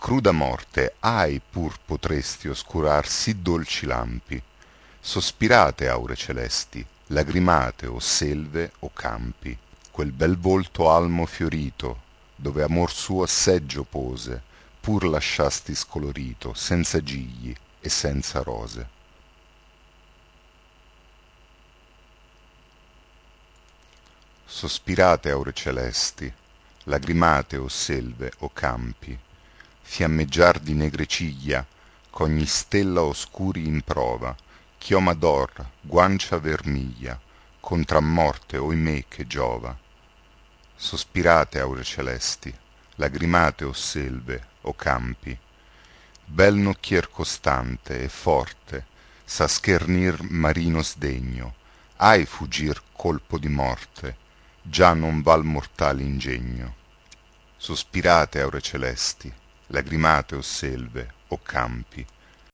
cruda morte, ahi pur potresti oscurar sì dolci lampi. Sospirate, aure celesti, lagrimate, o selve o campi, quel bel volto almo fiorito, dove amor suo seggio pose, pur lasciasti scolorito, senza gigli e senza rose. Sospirate, aure celesti, lagrimate, o selve o campi, fiammeggiar di negre ciglia, ch'ogni stella oscuri in prova, chioma d'or, guancia vermiglia, contra morte, oimè, che giova. Sospirate, aure celesti, lagrimate, o selve o campi, bel nocchier costante e forte, sa schernir marino sdegno, ahi fuggir colpo di morte, già non val mortal ingegno. Sospirate, aure celesti, lagrimate, o selve o campi,